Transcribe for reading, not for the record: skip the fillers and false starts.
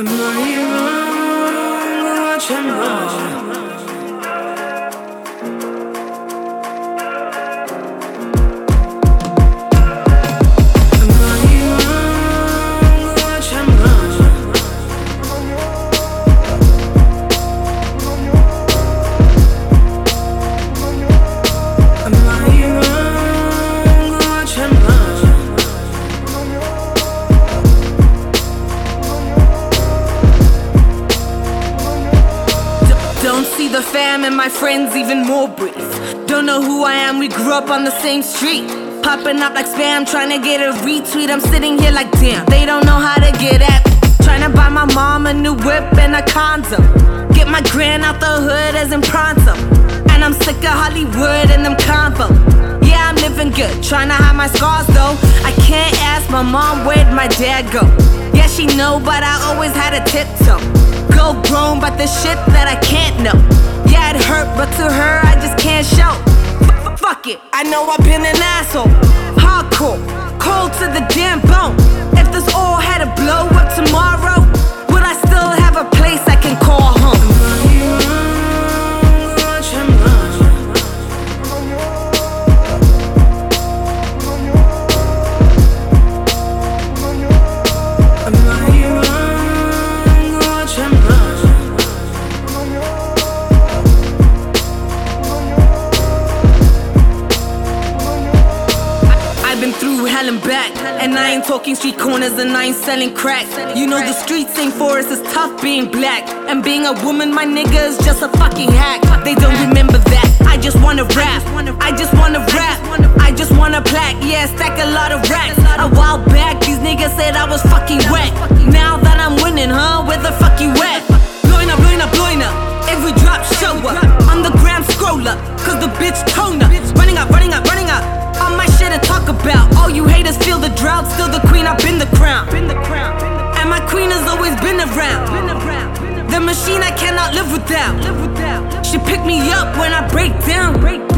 Am I wrong or what I'm wrong? Don't see the fam and my friends even more brief. Don't know who I am, we grew up on the same street. Popping up like spam, trying to get a retweet. I'm sitting here like damn, they don't know how to get at me. Trying to buy my mom a new whip and a condo. Get my grand out the hood as in pronto. And I'm sick of Hollywood and them convo. Yeah, I'm living good, trying to hide my scars though. I can't ask my mom where'd my dad go. Yeah, she know, but I always had a tiptoe. Go grown, but the shit that I can't know. Yeah, it hurt, but to her I just can't show. Fuck it, I know I've been an asshole. Hardcore, cold to the damn bone. If this all had to blow up tomorrow, would I still have a place I can call home? I've been through hell and back, and I ain't talking street corners and I ain't selling crack. You know the streets ain't for us, it's tough being black. And being a woman, my nigga, is just a fucking hack. They don't remember that, I just wanna rap. I just wanna rap, I just wanna plaque. Yeah, stack a lot of racks. A while back, these niggas said I was fucking wet. Now that I'm winning, huh, where the fuck you at? Blowing up, blowing up, blowing up. Every drop show up, on the gram scroll up. Cause the bitch tone up, running up, running up, running up. All my shit to talk about. All you haters feel the drought. Still the queen, I've been the crown. And my queen has always been around. The machine I cannot live without. She pick me up when I break down.